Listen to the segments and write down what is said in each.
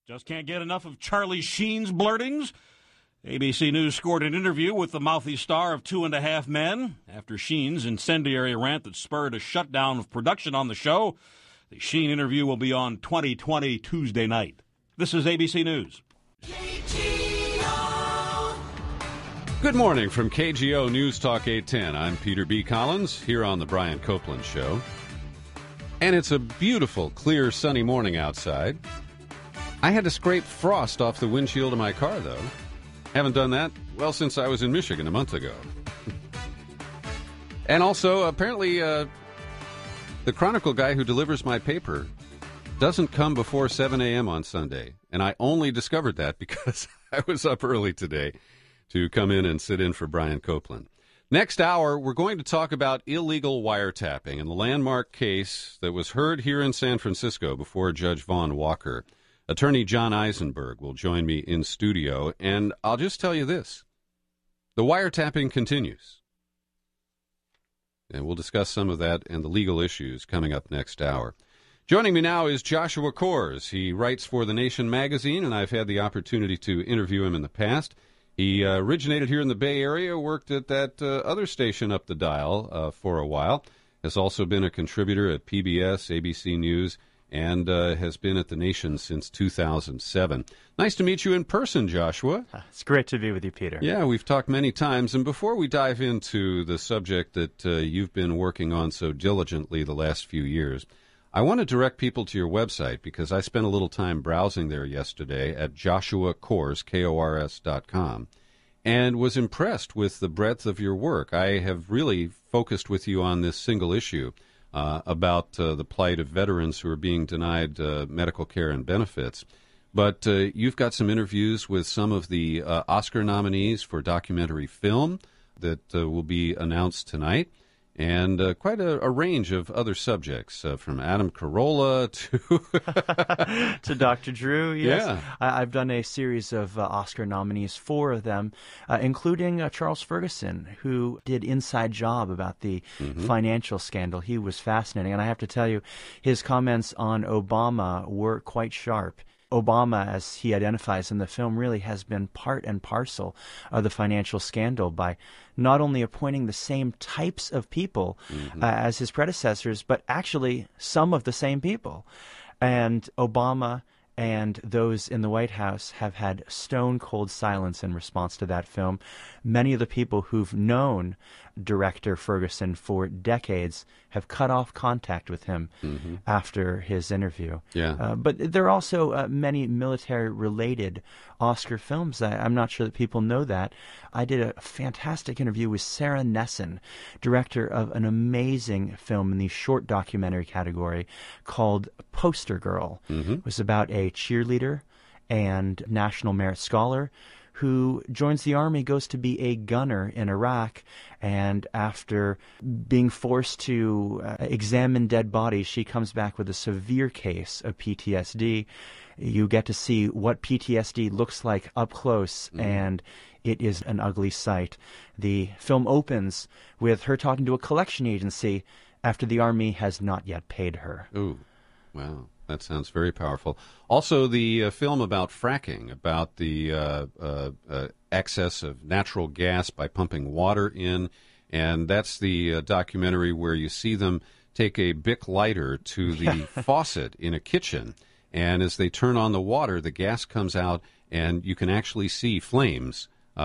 Just can't get enough of Charlie Sheen's blurtings? ABC News scored an interview with the mouthy star of 2.5 Men. After Sheen's incendiary rant that spurred a shutdown of production on the show, the Sheen interview will be on 2020 Tuesday night. This is ABC News. Good morning from KGO News Talk 810. I'm Peter B. Collins, here on The Brian Copeland Show. And it's a beautiful, clear, sunny morning outside. I had to scrape frost off the windshield of my car, though. Haven't done that, well, since I was in Michigan a month ago. And also, apparently, the Chronicle guy who delivers my paper doesn't come before 7 a.m. on Sunday. And I only discovered that because I was up early today to come in and sit in for Brian Copeland. Next hour, we're going to talk about illegal wiretapping and the landmark case that was heard here in San Francisco before Judge Vaughn Walker. Attorney John Eisenberg will join me in studio, and I'll just tell you this. The wiretapping continues. And we'll discuss some of that and the legal issues coming up next hour. Joining me now is Joshua Coors. He writes for The Nation magazine, and I've had the opportunity to interview him in the past. He originated here in the Bay Area, worked at that other station up the dial for a while, has also been a contributor at PBS, ABC News, and has been at The Nation since 2007. Nice to meet you in person, Joshua. It's great to be with you, Peter. Yeah, we've talked many times. And before we dive into the subject that you've been working on so diligently the last few years, I want to direct people to your website because I spent a little time browsing there yesterday at JoshuaKors, KORS.com, and was impressed with the breadth of your work. I have really focused with you on this single issue about the plight of veterans who are being denied medical care and benefits. But you've got some interviews with some of the Oscar nominees for documentary film that will be announced tonight, and quite a range of other subjects, from Adam Carolla to... to Dr. Drew, yes. Yeah. I've done a series of Oscar nominees, 4 of them, including Charles Ferguson, who did Inside Job about the financial scandal. He was fascinating, and I have to tell you, his comments on Obama were quite sharp. Obama, as he identifies in the film, really has been part and parcel of the financial scandal by not only appointing the same types of people as his predecessors, but actually some of the same people. And Obama and those in the White House have had stone-cold silence in response to that film. Many of the people who've known director Ferguson for decades have cut off contact with him after his interview. Yeah. But there are also many military-related Oscar films. I'm not sure that people know that. I did a fantastic interview with Sarah Nesson, director of an amazing film in the short documentary category called Poster Girl. It was about a cheerleader and National Merit Scholar who joins the Army, goes to be a gunner in Iraq, and after being forced to examine dead bodies, she comes back with a severe case of PTSD. You get to see what PTSD looks like up close, and it is an ugly sight. The film opens with her talking to a collection agency after the Army has not yet paid her. Ooh, wow. That sounds very powerful. Also, the film about fracking, about the excess of natural gas by pumping water in, and that's the documentary where you see them take a Bic lighter to the faucet in a kitchen, and as they turn on the water, the gas comes out, and you can actually see flames.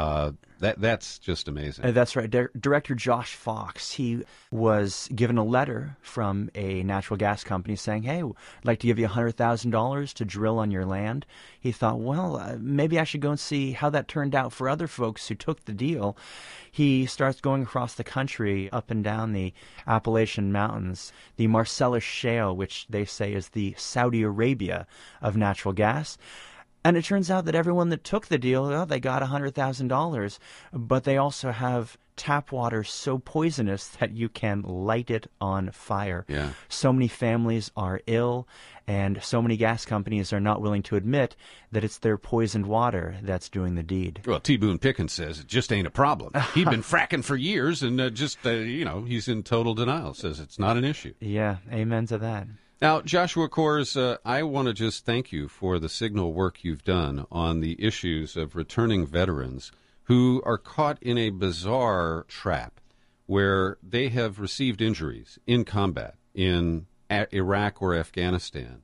That's just amazing. That's right. Director Josh Fox, he was given a letter from a natural gas company saying, hey, I'd like to give you $100,000 to drill on your land. He thought, well, maybe I should go and see how that turned out for other folks who took the deal. He starts going across the country, up and down the Appalachian Mountains, the Marcellus Shale, which they say is the Saudi Arabia of natural gas. And it turns out that everyone that took the deal, well, they got $100,000, but they also have tap water so poisonous that you can light it on fire. Yeah. So many families are ill, and so many gas companies are not willing to admit that it's their poisoned water that's doing the deed. Well, T. Boone Pickens says it just ain't a problem. He'd been fracking for years, and he's in total denial, says it's not an issue. Yeah, amen to that. Now, Joshua Kors, I want to just thank you for the signal work you've done on the issues of returning veterans who are caught in a bizarre trap where they have received injuries in combat in Iraq or Afghanistan,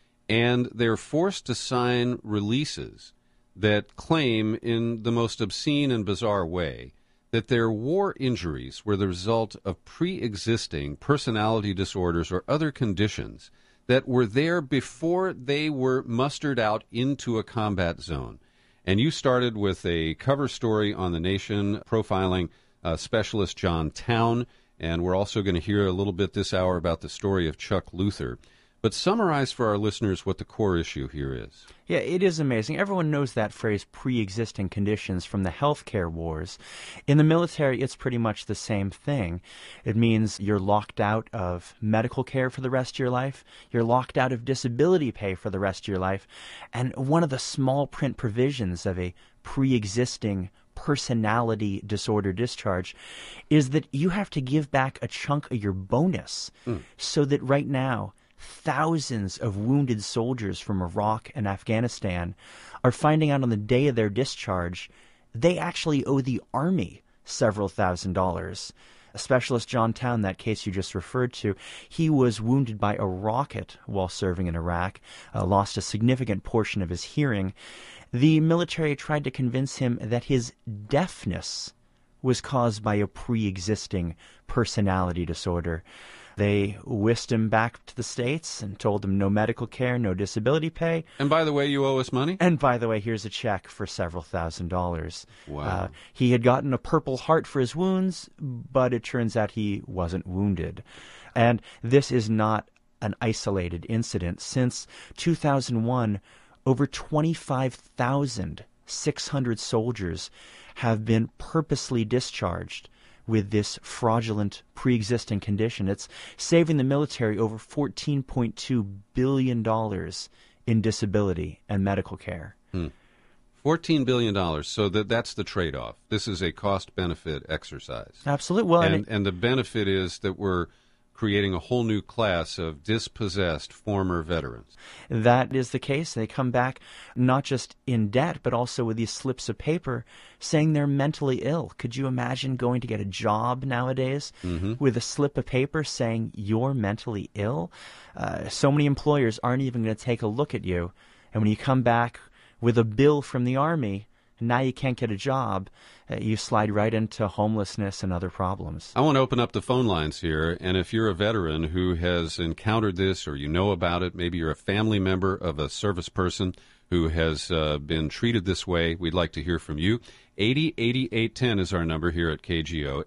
and they're forced to sign releases that claim in the most obscene and bizarre way that their war injuries were the result of pre-existing personality disorders or other conditions that were there before they were mustered out into a combat zone. And you started with a cover story on The Nation profiling specialist John Towne, and we're also going to hear a little bit this hour about the story of Chuck Luther. But summarize for our listeners what the core issue here is. Yeah, it is amazing. Everyone knows that phrase, pre-existing conditions, from the healthcare wars. In the military, it's pretty much the same thing. It means you're locked out of medical care for the rest of your life. You're locked out of disability pay for the rest of your life. And one of the small print provisions of a pre-existing personality disorder discharge is that you have to give back a chunk of your bonus so that right now thousands of wounded soldiers from Iraq and Afghanistan are finding out on the day of their discharge they actually owe the Army several $1,000s. A specialist, John Towne, that case you just referred to, he was wounded by a rocket while serving in Iraq, lost a significant portion of his hearing. The military tried to convince him that his deafness was caused by a pre-existing personality disorder. They whisked him back to the States and told him no medical care, no disability pay. And by the way, you owe us money? And by the way, here's a check for several $1,000s. Wow. He had gotten a Purple Heart for his wounds, but it turns out he wasn't wounded. And this is not an isolated incident. Since 2001, over 25,600 soldiers have been purposely discharged with this fraudulent pre-existing condition. It's saving the military over $14.2 billion in disability and medical care. $14 billion. So that's the trade-off. This is a cost-benefit exercise. Absolutely. Well, and the benefit is that we're creating a whole new class of dispossessed former veterans. That is the case. They come back not just in debt, but also with these slips of paper saying they're mentally ill. Could you imagine going to get a job nowadays with a slip of paper saying you're mentally ill? So many employers aren't even going to take a look at you. And when you come back with a bill from the Army, and now you can't get a job, you slide right into homelessness and other problems. I want to open up the phone lines here, and if you're a veteran who has encountered this or you know about it, maybe you're a family member of a service person who has been treated this way, we'd like to hear from you. 80-88-10 is our number here at KGO,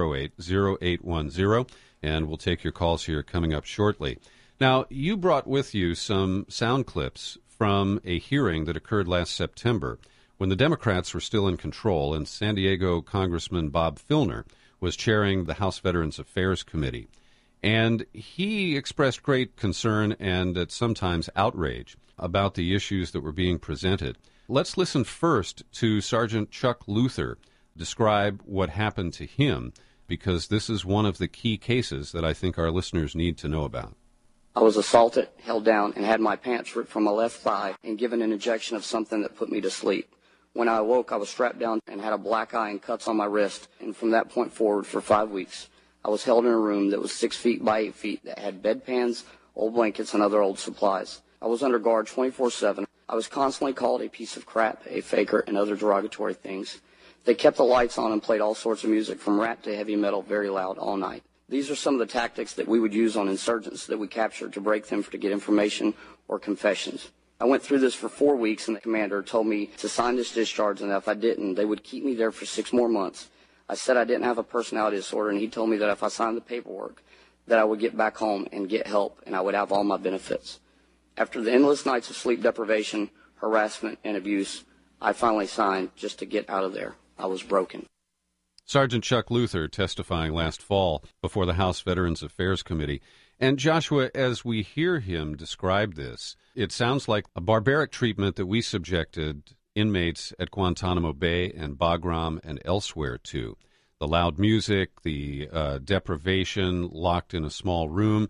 808-0810, and we'll take your calls here coming up shortly. Now, you brought with you some sound clips from a hearing that occurred last September when the Democrats were still in control and San Diego Congressman Bob Filner was chairing the House Veterans Affairs Committee. And he expressed great concern and at sometimes outrage about the issues that were being presented. Let's listen first to Sergeant Chuck Luther describe what happened to him, because this is one of the key cases that I think our listeners need to know about. I was assaulted, held down, and had my pants ripped from my left thigh and given an injection of something that put me to sleep. When I awoke, I was strapped down and had a black eye and cuts on my wrist, and from that point forward for 5 weeks, I was held in a room that was 6 feet by 8 feet that had bedpans, old blankets, and other old supplies. I was under guard 24/7. I was constantly called a piece of crap, a faker, and other derogatory things. They kept the lights on and played all sorts of music from rap to heavy metal very loud all night. These are some of the tactics that we would use on insurgents that we captured to break them to get information or confessions. I went through this for 4 weeks, and the commander told me to sign this discharge, and that if I didn't, they would keep me there for 6 more months. I said I didn't have a personality disorder, and he told me that if I signed the paperwork, that I would get back home and get help, and I would have all my benefits. After the endless nights of sleep deprivation, harassment, and abuse, I finally signed just to get out of there. I was broken. Sergeant Chuck Luther testifying last fall before the House Veterans Affairs Committee. And Joshua, as we hear him describe this, it sounds like a barbaric treatment that we subjected inmates at Guantanamo Bay and Bagram and elsewhere to. The loud music, the deprivation, locked in a small room.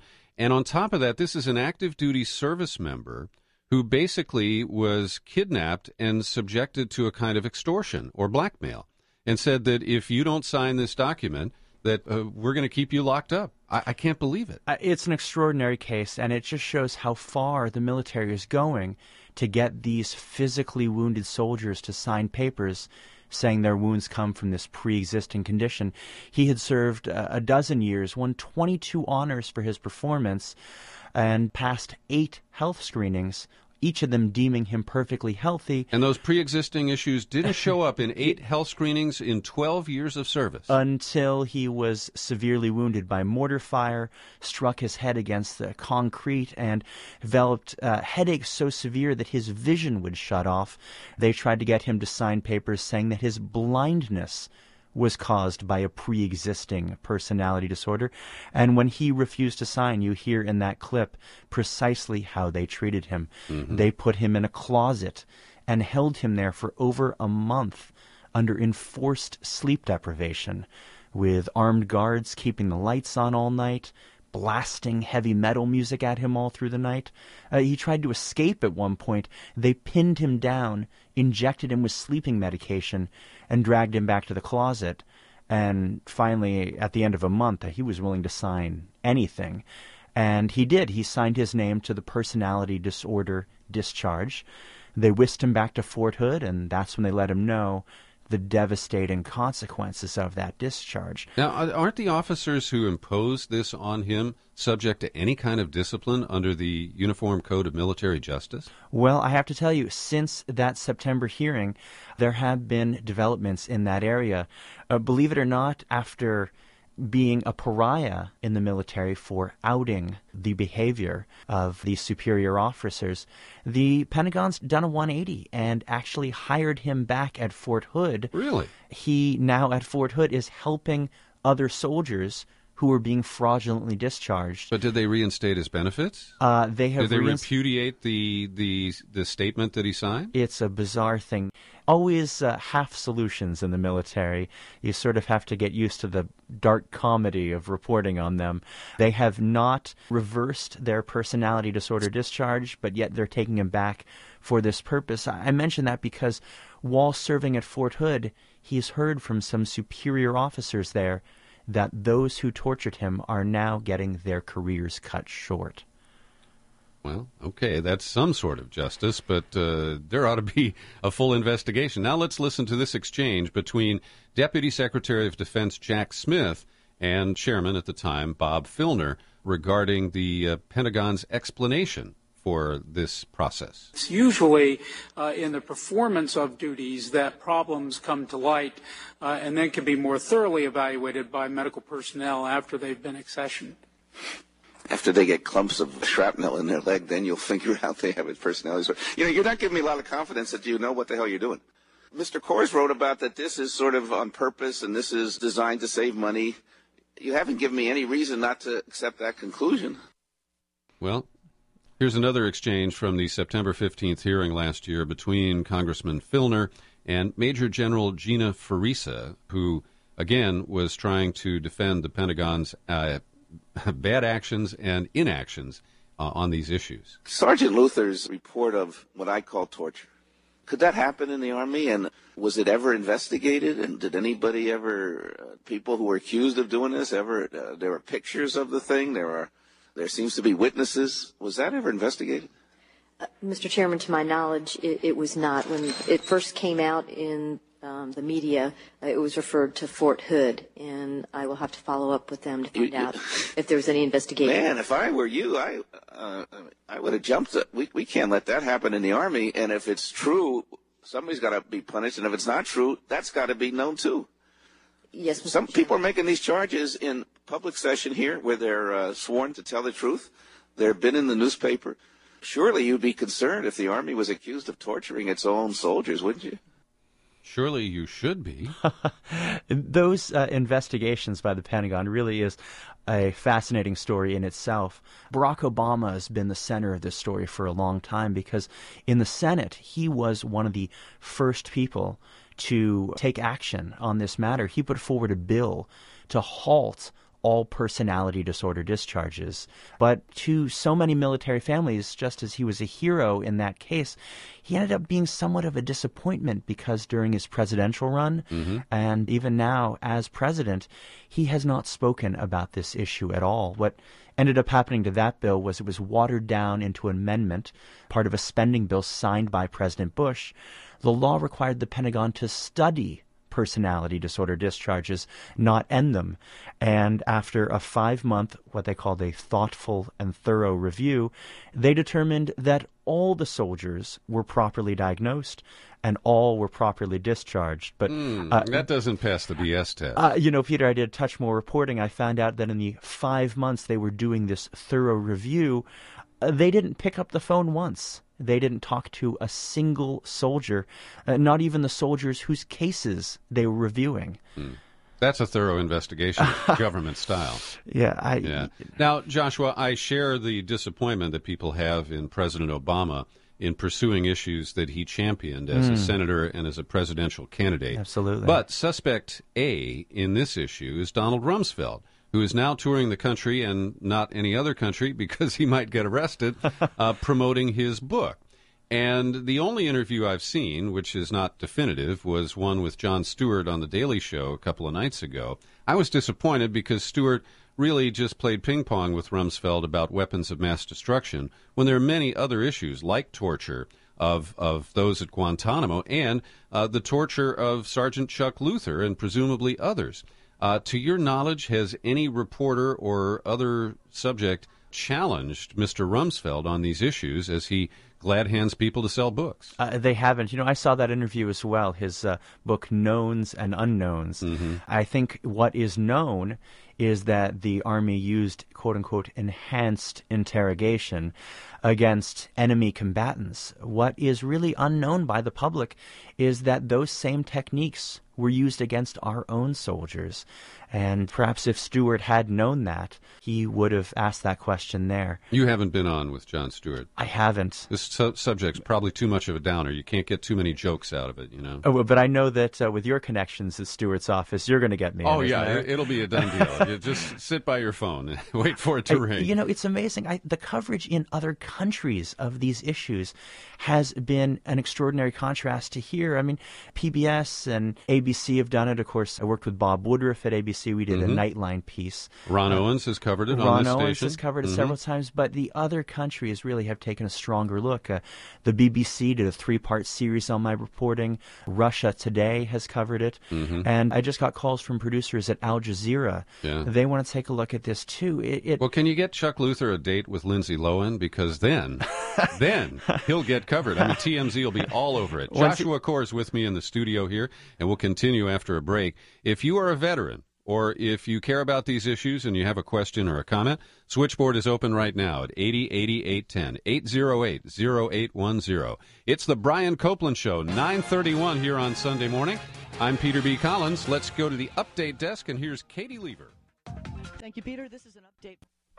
And on top of that, this is an active duty service member who basically was kidnapped and subjected to a kind of extortion or blackmail, and said that if you don't sign this document, that we're going to keep you locked up. I can't believe it. It's an extraordinary case, and it just shows how far the military is going to get these physically wounded soldiers to sign papers saying their wounds come from this pre-existing condition. He had served a dozen years, won 22 honors for his performance, and passed 8 health screenings, each of them deeming him perfectly healthy. And those pre-existing issues didn't show up in 8 health screenings in 12 years of service. Until he was severely wounded by mortar fire, struck his head against the concrete, and developed headaches so severe that his vision would shut off. They tried to get him to sign papers saying that his blindness was caused by a pre-existing personality disorder. And when he refused to sign, you hear in that clip precisely how they treated him. Mm-hmm. They put him in a closet and held him there for over a month under enforced sleep deprivation, with armed guards keeping the lights on all night, blasting heavy metal music at him all through the night. He tried to escape at one point. They pinned him down, injected him with sleeping medication, and dragged him back to the closet. And finally, at the end of a month, he was willing to sign anything. And he did. He signed his name to the personality disorder discharge. They whisked him back to Fort Hood, and that's when they let him know the devastating consequences of that discharge. Now, aren't the officers who imposed this on him subject to any kind of discipline under the Uniform Code of Military Justice? Well, I have to tell you, since that September hearing, there have been developments in that area. Believe it or not, after being a pariah in the military for outing the behavior of these superior officers, the Pentagon's done a 180 and actually hired him back at Fort Hood. Really? He now at Fort Hood is helping other soldiers who were being fraudulently discharged. But did they reinstate his benefits? They have. Did they repudiate the statement that he signed? It's a bizarre thing. Always half solutions in the military. You sort of have to get used to the dark comedy of reporting on them. They have not reversed their personality disorder discharge, but yet they're taking him back for this purpose. I mention that because while serving at Fort Hood, he's heard from some superior officers there that those who tortured him are now getting their careers cut short. Well, okay, that's some sort of justice, but there ought to be a full investigation. Now let's listen to this exchange between Deputy Secretary of Defense Jack Smith and Chairman at the time, Bob Filner, regarding the Pentagon's explanation for this process. It's usually in the performance of duties that problems come to light and then can be more thoroughly evaluated by medical personnel after they've been accessioned. After they get clumps of shrapnel in their leg, then you'll figure out they have a personality. You know, you're not giving me a lot of confidence that you know what the hell you're doing. Mr. Kors wrote about that this is sort of on purpose and this is designed to save money. You haven't given me any reason not to accept that conclusion. Well, here's another exchange from the September 15th hearing last year between Congressman Filner and Major General Gina Farisa, who, again, was trying to defend the Pentagon's bad actions and inactions on these issues. Sergeant Luther's report of what I call torture, could that happen in the Army? And was it ever investigated? And did anybody ever, people who were accused of doing this, there were pictures of the thing? There seems to be witnesses. Was that ever investigated? Mr. Chairman, to my knowledge, it was not. When it first came out in the media, it was referred to Fort Hood, and I will have to follow up with them to find out if there was any investigation. Man, if I were you, I would have jumped it. We can't let that happen in the Army, and if it's true, somebody's got to be punished, and if it's not true, that's got to be known too. Yes, Mr. Some Chairman. people are making these charges in public session here where they're sworn to tell the truth. They've been in the newspaper. Surely you'd be concerned if the Army was accused of torturing its own soldiers, wouldn't you? Surely you should be. Those investigations by the Pentagon really is a fascinating story in itself. Barack Obama has been the center of this story for a long time because in the Senate, he was one of the first people to take action on this matter. He put forward a bill to halt all personality disorder discharges. But to so many military families, just as he was a hero in that case, he ended up being somewhat of a disappointment because during his presidential run, and even now as president, he has not spoken about this issue at all. What ended up happening to that bill was it was watered down into an amendment, part of a spending bill signed by President Bush. The law required the Pentagon to study personality disorder discharges, not end them. And after a 5-month, what they called a thoughtful and thorough review, they determined that all the soldiers were properly diagnosed and all were properly discharged. But that doesn't pass the BS test. Peter, I did a touch more reporting. I found out that in the 5 months they were doing this thorough review, they didn't pick up the phone once. They didn't talk to a single soldier, not even the soldiers whose cases they were reviewing. That's a thorough investigation, government style. Yeah. Now, Joshua, I share the disappointment that people have in President Obama in pursuing issues that he championed as a senator and as a presidential candidate. Absolutely. But suspect A in this issue is Donald Rumsfeld, who is now touring the country and not any other country because he might get arrested, promoting his book. And the only interview I've seen, which is not definitive, was one with Jon Stewart on The Daily Show a couple of nights ago. I was disappointed because Stewart really just played ping pong with Rumsfeld about weapons of mass destruction when there are many other issues like torture of those at Guantanamo and the torture of Sergeant Chuck Luther and presumably others. To your knowledge, has any reporter or other subject challenged Mr. Rumsfeld on these issues as he glad hands people to sell books? They haven't. I saw that interview as well, his book Knowns and Unknowns. I think what is known is that the Army used, quote-unquote, enhanced interrogation against enemy combatants. What is really unknown by the public is that those same techniques were used against our own soldiers. And perhaps if Stewart had known that, he would have asked that question there. You haven't been on with Jon Stewart. I haven't. This subject's probably too much of a downer. You can't get too many jokes out of it, Oh, but I know that with your connections at Stewart's office, you're going to get me. Oh, yeah, it'll be a done deal. You just sit by your phone and wait for it to ring. It's amazing. The coverage in other countries of these issues has been an extraordinary contrast to here. I mean, PBS and ABC have done it. Of course, I worked with Bob Woodruff at ABC. We did a Nightline piece. Ron Owens has covered it on this station. Ron Owens has covered it several times, but the other countries really have taken a stronger look. The BBC did a 3-part series on my reporting. Russia Today has covered it. And I just got calls from producers at Al Jazeera. Yeah. They want to take a look at this, too. Well, can you get Chuck Luther a date with Lindsay Lohan? Because then he'll get covered. I mean, TMZ will be all over it. Joshua Kors with me in the studio here, and we'll continue after a break. If you are a veteran, or if you care about these issues and you have a question or a comment, switchboard is open right now at 80-88-10, 808-0810. It's the Brian Copeland Show, 9:31 here on Sunday morning. I'm Peter B. Collins. Let's go to the update desk, and here's Katie Lever. Thank you, Peter. This is an update.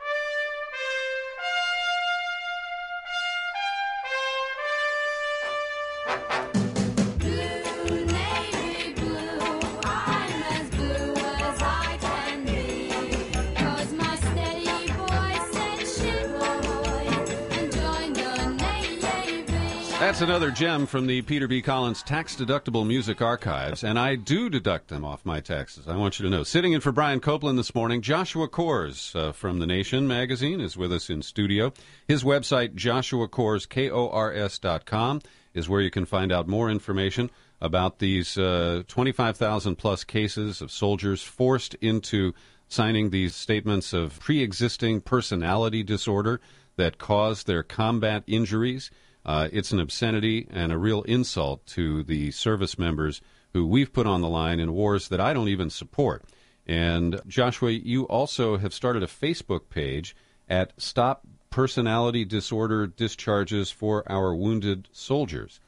That's another gem from the Peter B. Collins tax-deductible music archives, and I do deduct them off my taxes. I want you to know. Sitting in for Brian Copeland this morning, Joshua Kors from The Nation magazine is with us in studio. His website, JoshuaKors.com, is where you can find out more information about these 25,000-plus cases of soldiers forced into signing these statements of pre-existing personality disorder that caused their combat injuries. It's an obscenity and a real insult to the service members who we've put on the line in wars that I don't even support. And, Joshua, you also have started a Facebook page at Stop Personality Disorder Discharges for Our Wounded Soldiers.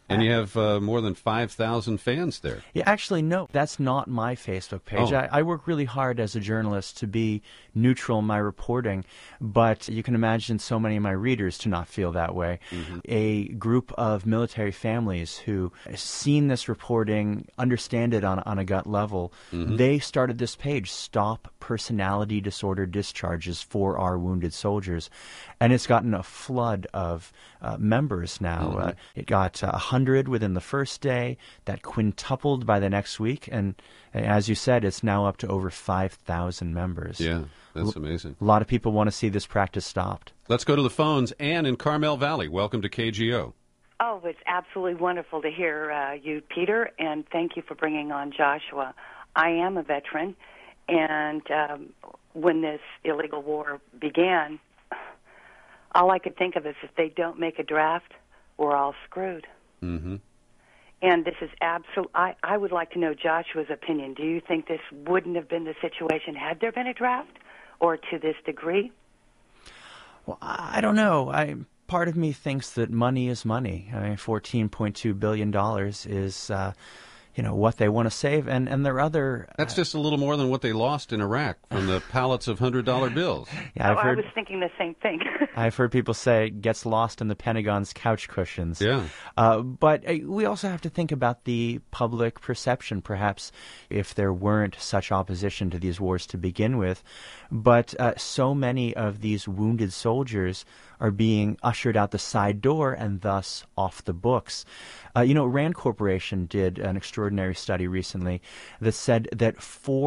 And you have more than 5,000 fans there. Yeah, actually, no, that's not my Facebook page. Oh. I work really hard as a journalist to be neutral in my reporting, but you can imagine so many of my readers to not feel that way. Mm-hmm. A group of military families who seen this reporting, understand it on a gut level, they started this page, Stop Personality Disorder Discharges for Our Wounded Soldiers. And it's gotten a flood of members now. It got 100 within the first day, that quintupled by the next week, and as you said, it's now up to over 5,000 members. Yeah, that's amazing. A lot of people want to see this practice stopped. Let's go to the phones. Ann in Carmel Valley, welcome to KGO. Oh, it's absolutely wonderful to hear you, Peter, and thank you for bringing on Joshua. I am a veteran, and when this illegal war began, all I could think of is if they don't make a draft, we're all screwed. Mm-hmm. And this is absolute. I would like to know Joshua's opinion. Do you think this wouldn't have been the situation had there been a draft, or to this degree? Well, I don't know. Part of me thinks that money is money. I mean, $14.2 billion is what they want to save, and there are other... That's just a little more than what they lost in Iraq from the pallets of $100 bills. Yeah, I was thinking the same thing. I've heard people say it gets lost in the Pentagon's couch cushions. Yeah. But we also have to think about the public perception, perhaps, if there weren't such opposition to these wars to begin with. But so many of these wounded soldiers are being ushered out the side door and thus off the books. Rand Corporation did an extraordinary study recently that said that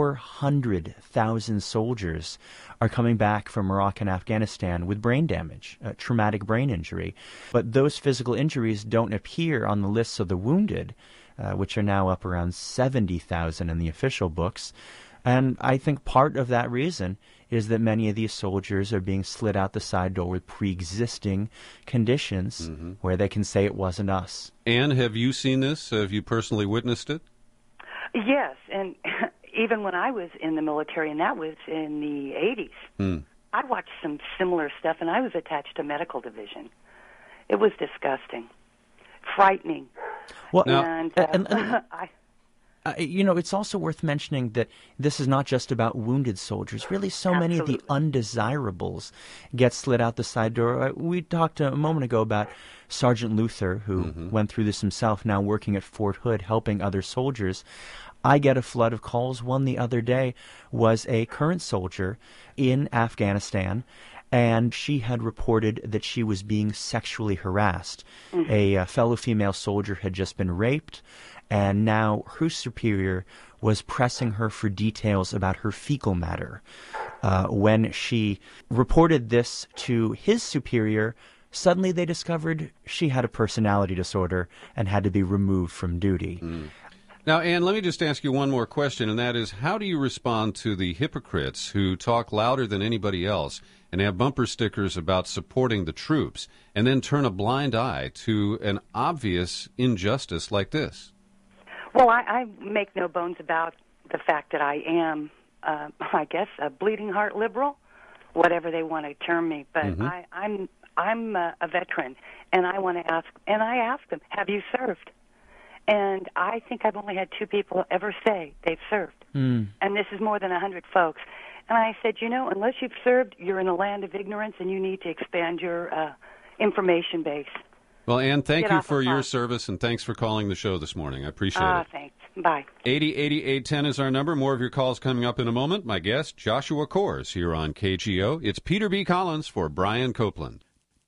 400,000 soldiers are coming back from Iraq and Afghanistan with brain damage, traumatic brain injury. But those physical injuries don't appear on the lists of the wounded, which are now up around 70,000 in the official books. And I think part of that reason is that many of these soldiers are being slid out the side door with pre-existing conditions where they can say it wasn't us. Anne, have you seen this? Have you personally witnessed it? Yes, and even when I was in the military, and that was in the 80s, I watched some similar stuff, and I was attached to medical division. It was disgusting, frightening. Well, it's also worth mentioning that this is not just about wounded soldiers. Really, so many of the undesirables get slid out the side door. We talked a moment ago about Sergeant Luther, who went through this himself, now working at Fort Hood, helping other soldiers. I get a flood of calls. One the other day was a current soldier in Afghanistan, and she had reported that she was being sexually harassed. A fellow female soldier had just been raped, and now her superior was pressing her for details about her fecal matter. When she reported this to his superior, suddenly they discovered she had a personality disorder and had to be removed from duty. Now, Ann, let me just ask you one more question, and that is, how do you respond to the hypocrites who talk louder than anybody else and have bumper stickers about supporting the troops, and then turn a blind eye to an obvious injustice like this? Well, I make no bones about the fact that I am, I guess, a bleeding heart liberal, whatever they want to term me. But I'm a veteran, and I want to ask, and I ask them, have you served? And I think I've only had 2 people ever say they've served. And this is more than 100 folks. And I said, unless you've served, you're in a land of ignorance, and you need to expand your information base. Well, Ann, thank you for your service, and thanks for calling the show this morning. I appreciate it. Thanks. Bye. 80-88-10 is our number. More of your calls coming up in a moment. My guest, Joshua Kors, here on KGO. It's Peter B. Collins for Brian Copeland.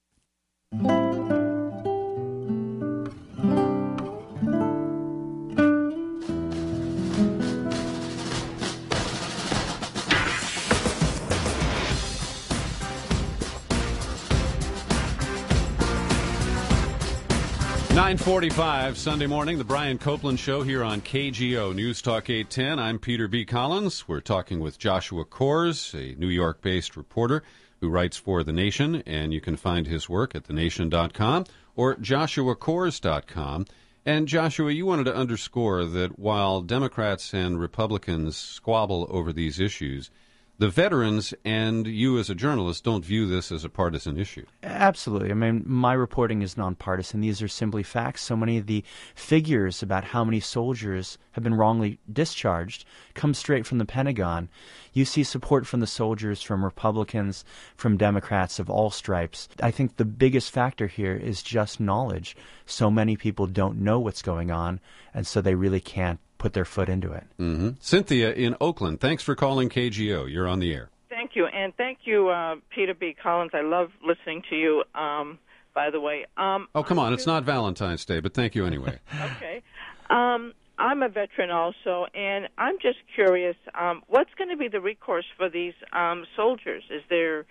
9:45 Sunday morning, the Brian Copeland Show here on KGO News Talk 810. I'm Peter B. Collins. We're talking with Joshua Kors, a New York-based reporter who writes for The Nation, and you can find his work at thenation.com or joshuakors.com. And Joshua, you wanted to underscore that while Democrats and Republicans squabble over these issues, the veterans and you as a journalist don't view this as a partisan issue. Absolutely. I mean, my reporting is nonpartisan. These are simply facts. So many of the figures about how many soldiers have been wrongly discharged come straight from the Pentagon. You see support from the soldiers, from Republicans, from Democrats of all stripes. I think the biggest factor here is just knowledge. So many people don't know what's going on, and so they really can't put their foot into it. Mm-hmm. Cynthia in Oakland, thanks for calling KGO. You're on the air. Thank you, and thank you, Peter B. Collins. I love listening to you, by the way. Oh, come on, it's not Valentine's Day, but thank you anyway. Okay. I'm a veteran also, and I'm just curious, what's going to be the recourse for these soldiers? Is there,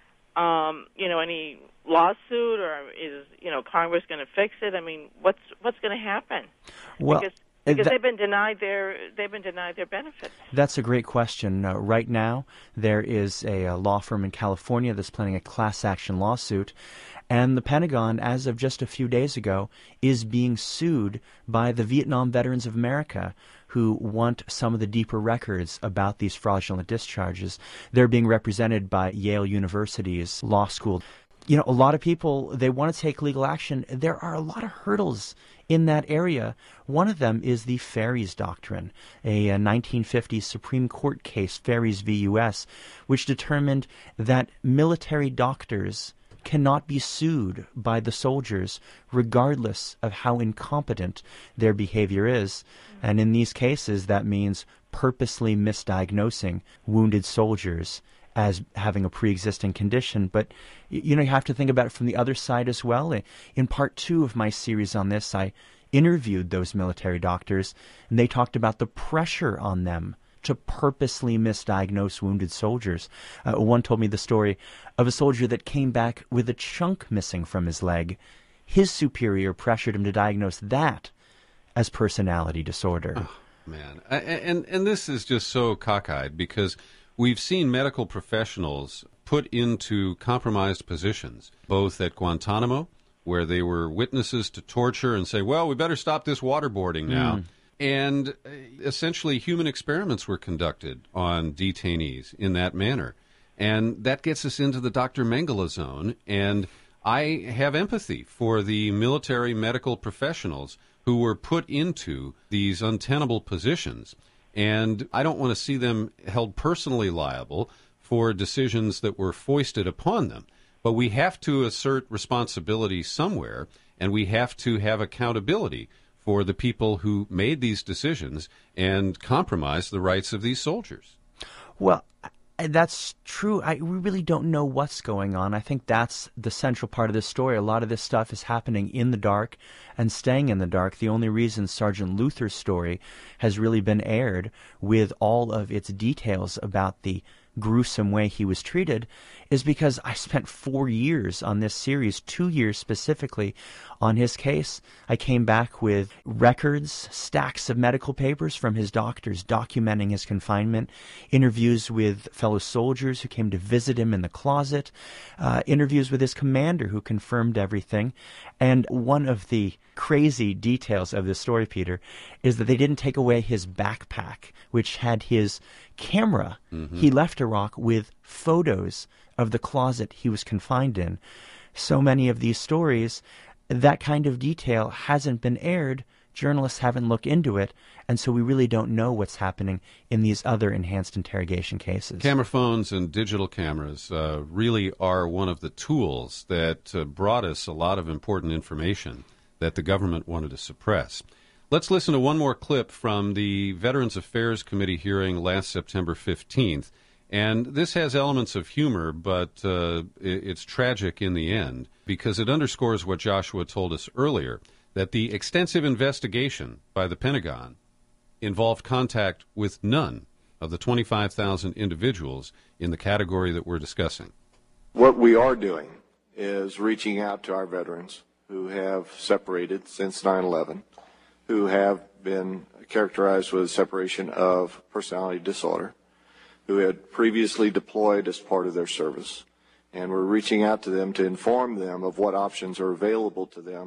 any lawsuit, or is, Congress going to fix it? I mean, what's going to happen? Well, because they've been denied their benefits. That's a great question. Right now, there is a law firm in California that's planning a class action lawsuit, and the Pentagon, as of just a few days ago, is being sued by the Vietnam Veterans of America, who want some of the deeper records about these fraudulent discharges. They're being represented by Yale University's law school. A lot of people, they want to take legal action. There are a lot of hurdles in that area. One of them is the Ferries Doctrine, a 1950s Supreme Court case, Ferries v. U.S., which determined that military doctors cannot be sued by the soldiers regardless of how incompetent their behavior is. And in these cases, that means purposely misdiagnosing wounded soldiers as having a pre-existing condition. But, you have to think about it from the other side as well. In part 2 of my series on this, I interviewed those military doctors, and they talked about the pressure on them to purposely misdiagnose wounded soldiers. One told me the story of a soldier that came back with a chunk missing from his leg. His superior pressured him to diagnose that as personality disorder. Oh, man. And this is just so cockeyed, because we've seen medical professionals put into compromised positions, both at Guantanamo, where they were witnesses to torture, and say, well, we better stop this waterboarding now. And essentially human experiments were conducted on detainees in that manner. And that gets us into the Dr. Mengele zone. And I have empathy for the military medical professionals who were put into these untenable positions. And I don't want to see them held personally liable for decisions that were foisted upon them. But we have to assert responsibility somewhere, and we have to have accountability for the people who made these decisions and compromised the rights of these soldiers. Well, that's true. We really don't know what's going on. I think that's the central part of this story. A lot of this stuff is happening in the dark and staying in the dark. The only reason Sergeant Luther's story has really been aired with all of its details about the gruesome way he was treated is because I spent 4 years on this series, 2 years specifically on his case. I came back with records, stacks of medical papers from his doctors documenting his confinement, interviews with fellow soldiers who came to visit him in the closet, interviews with his commander who confirmed everything. And one of the crazy details of this story, Peter, is that they didn't take away his backpack, which had his camera. He left Iraq with photos of the closet he was confined in. So many of these stories, that kind of detail hasn't been aired. Journalists haven't looked into it, and so we really don't know what's happening in these other enhanced interrogation cases. Camera phones and digital cameras really are one of the tools that brought us a lot of important information that the government wanted to suppress. Let's listen to one more clip from the Veterans Affairs Committee hearing last September 15th. And this has elements of humor, but it's tragic in the end, because it underscores what Joshua told us earlier, that the extensive investigation by the Pentagon involved contact with none of the 25,000 individuals in the category that we're discussing. What we are doing is reaching out to our veterans who have separated since 9/11, who have been characterized with separation of personality disorder, who had previously deployed as part of their service. And we're reaching out to them to inform them of what options are available to them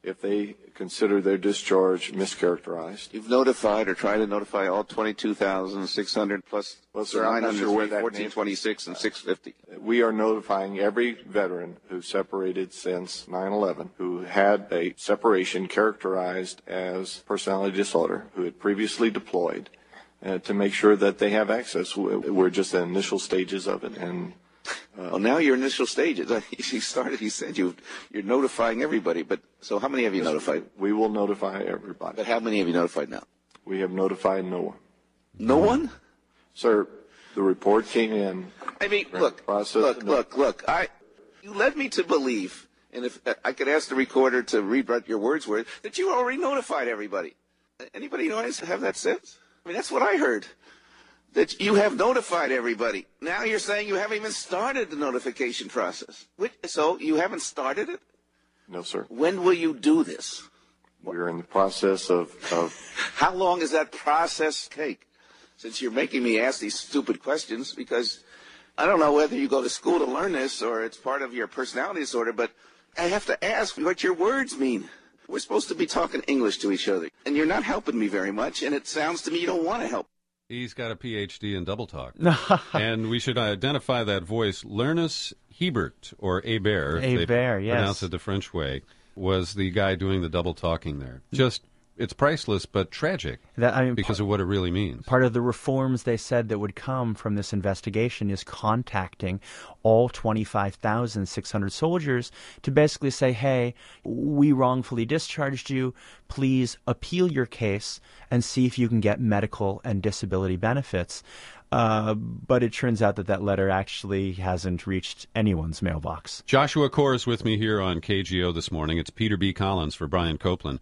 if they consider their discharge mischaracterized. You've notified or tried to notify all 22,600 plus sir, I'm not sure where that 1426 and 650. We are notifying every veteran who separated since 9/11, who had a separation characterized as personality disorder, who had previously deployed, to make sure that they have access. We're just in initial stages of it, and well, now your initial stages. He said you're notifying everybody. But so how many have you notified? We will notify everybody. But how many have you notified now? We have notified no one. No one? Sir, the report came in. I mean, look. You led me to believe, and if I could ask the recorder to read what your words were, that you already notified everybody. Anybody have that sense? I mean, that's what I heard. That you have notified everybody. Now you're saying you haven't even started the notification process. So you haven't started it? No, sir. When will you do this? We're in the process of... How long does that process take? Since you're making me ask these stupid questions, because I don't know whether you go to school to learn this or it's part of your personality disorder, but I have to ask what your words mean. We're supposed to be talking English to each other, and you're not helping me very much, and it sounds to me you don't want to help. He's got a PhD in double talk. And we should identify that voice. Lernis Hebert, or Hebert, yes. Pronounce it the French way, was the guy doing the double talking there. Just, it's priceless, but tragic because of what it really means. Part of the reforms they said that would come from this investigation is contacting all 25,600 soldiers to basically say, hey, we wrongfully discharged you. Please appeal your case and see if you can get medical and disability benefits. But it turns out that letter actually hasn't reached anyone's mailbox. Joshua Corr is with me here on KGO this morning. It's Peter B. Collins for Brian Copeland.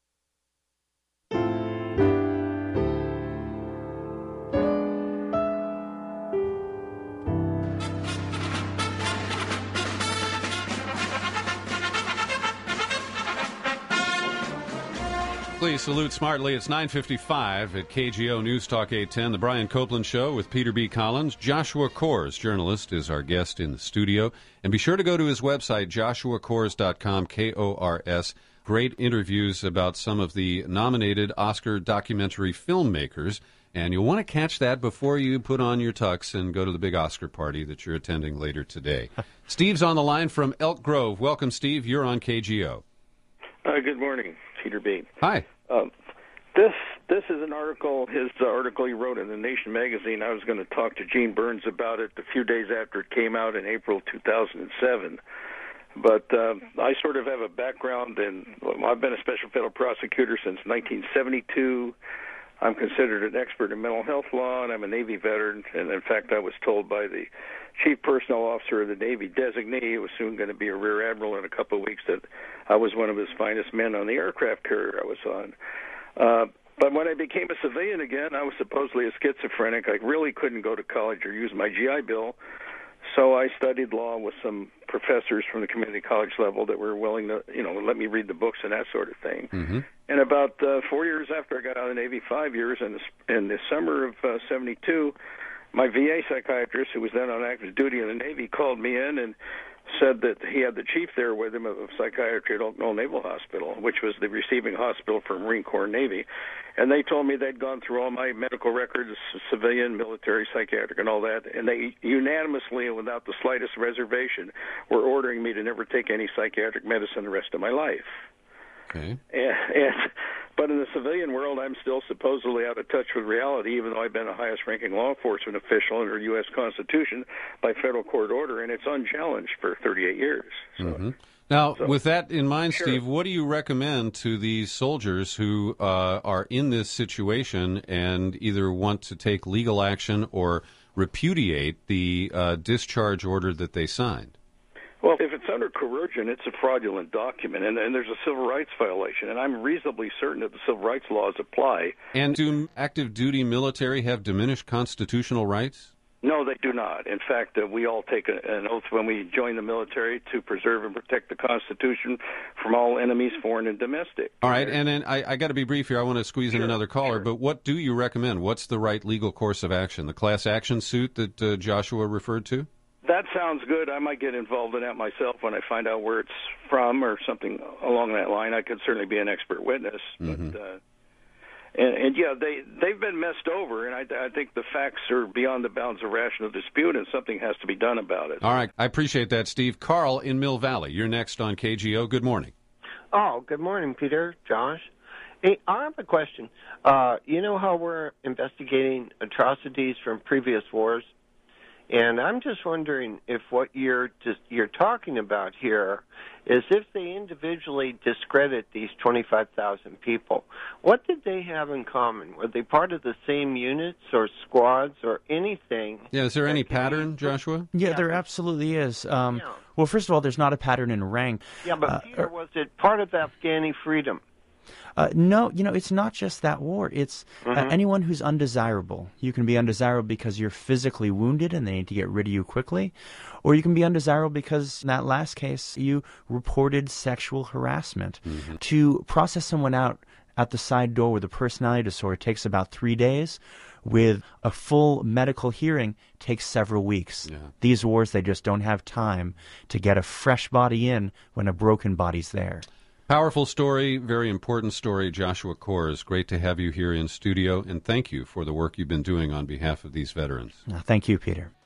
Please salute smartly. It's 9:55 at KGO News Talk 810, the Brian Copeland Show with Peter B. Collins. Joshua Corr, journalist, is our guest in the studio. And be sure to go to his website, joshuakors.com, K-O-R-S. Great interviews about some of the nominated Oscar documentary filmmakers. And you'll want to catch that before you put on your tux and go to the big Oscar party that you're attending later today. Steve's on the line from Elk Grove. Welcome, Steve. You're on KGO. Good morning, Peter B. Hi. This is an article, his article he wrote in the Nation magazine. I was going to talk to Gene Burns about it a few days after it came out in April 2007. But I sort of have a background I've been a special federal prosecutor since 1972. I'm considered an expert in mental health law, and I'm a Navy veteran. And, in fact, I was told by the Chief Personnel Officer of the Navy designee, who was soon going to be a Rear Admiral in a couple of weeks, that I was one of his finest men on the aircraft carrier I was on. But when I became a civilian again, I was supposedly a schizophrenic. I really couldn't go to college or use my GI Bill. So I studied law with some professors from the community college level that were willing to, let me read the books and that sort of thing. Mm-hmm. And about 4 years after I got out of the Navy, 5 years, in the summer of 72, my VA psychiatrist, who was then on active duty in the Navy, called me in and said that he had the chief there with him of psychiatry at Oak Knoll Naval Hospital, which was the receiving hospital for Marine Corps and Navy. And they told me they'd gone through all my medical records, civilian, military, psychiatric, and all that, and they unanimously and without the slightest reservation were ordering me to never take any psychiatric medicine the rest of my life. Okay. But in the civilian world, I'm still supposedly out of touch with reality, even though I've been the highest-ranking law enforcement official under U.S. Constitution by federal court order, and it's unchallenged for 38 years. So, mm-hmm. Now, with that in mind, sure. Steve, what do you recommend to these soldiers who are in this situation and either want to take legal action or repudiate the discharge order that they signed? Well, if it's under coercion, it's a fraudulent document, and there's a civil rights violation, and I'm reasonably certain that the civil rights laws apply. And do active duty military have diminished constitutional rights? No, they do not. In fact, we all take an oath when we join the military to preserve and protect the Constitution from all enemies, foreign and domestic. All right, and then I got to be brief here. I want to squeeze in another caller, but what do you recommend? What's the right legal course of action? The class action suit that Joshua referred to? That sounds good. I might get involved in that myself when I find out where it's from or something along that line. I could certainly be an expert witness. Mm-hmm. But and yeah, they've been messed over, and I think the facts are beyond the bounds of rational dispute, and something has to be done about it. All right. I appreciate that, Steve. Carl in Mill Valley, you're next on KGO. Good morning. Oh, good morning, Peter, Josh. Hey, I have a question. You know how we're investigating atrocities from previous wars? And I'm just wondering if what you're talking about here is if they individually discredit these 25,000 people, what did they have in common? Were they part of the same units or squads or anything? Yeah, is there any pattern, Joshua? Yeah, there absolutely is. Well, first of all, there's not a pattern in rank. Yeah, but Peter, was it part of Afghani freedom? No, it's not just that war. It's anyone who's undesirable. You can be undesirable because you're physically wounded and they need to get rid of you quickly, or you can be undesirable because, in that last case, you reported sexual harassment. Mm-hmm. To process someone out at the side door with a personality disorder takes about 3 days. With a full medical hearing takes several weeks. Yeah. These wars, they just don't have time to get a fresh body in when a broken body's there. Powerful story, very important story, Joshua Kors. Great to have you here in studio, and thank you for the work you've been doing on behalf of these veterans. Thank you, Peter.